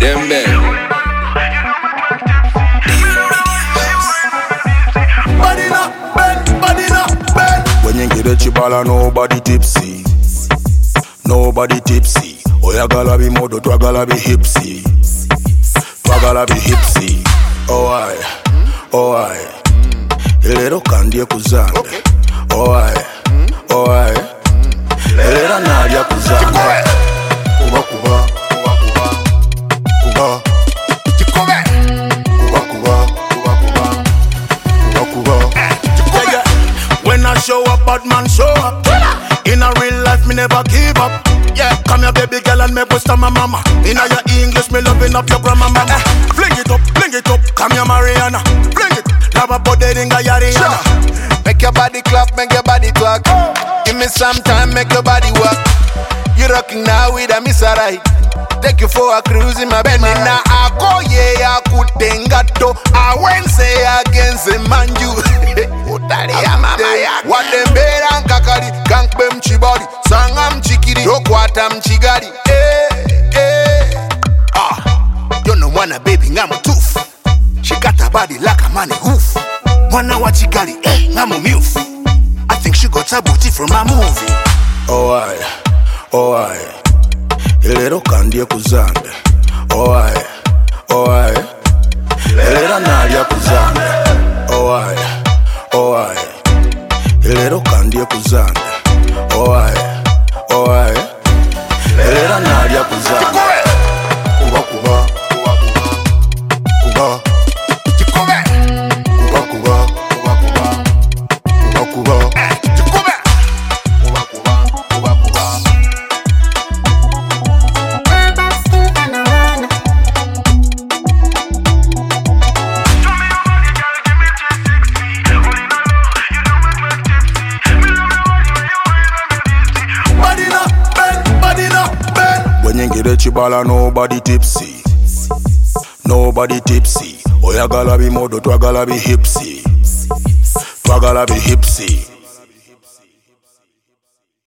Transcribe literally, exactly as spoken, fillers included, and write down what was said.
Dembe. Body not bend, body not bend. When you get a chibala, nobody tipsy. Nobody tipsy. Oyagala be modo, twagala be hipsy. Twagala be hipsy. Oh I, oh I. Elero kandie kuzande. Oh I, oh I. Elera nadia kuzande. Kuba kuba, kuba kuba, kuba. Kuba kuba, kuba kuba, kuba kuba. When I show up, bad man show up. In a real life, me never give up. Yeah, come here, baby girl, and me boost on my mama. In a your English, me loving up your grandma mama. Fling it up, fling it up, come here, Mariana. Fling it, love a body ringa yariana. Make your body clap, make your body twerk. Give me some time, make your body work. You rocking now with a Miss Right. Take you for a cruise in my bed. Now I go yeah, I could tengato. I went say against the man you. What them bear and kakari, gank bem chibari, sangam chikiri, rokwatam chigari. Eh, eh. Ah, you know wanna baby, I'm a tooth. She got a body like a money hoof. Wanna watch chigari, eh, I'm a milf. I think she got a booty from a movie. Oh I, oh I. Elero kandie kuzande. Oh I, oh I. Elera nadia kuzande. Oh I, oh I. Elero kandie kuzande. Oh I, oh I. Elera nadia kuzande. Kuba kuba, kuba kuba, kuba. Kuba kuba, kuba kuba, kuba kuba. Chibala, nobody tipsy. Nobody tipsy. Oyagala be modo, twagala be hipsy. Twagala be hipsy.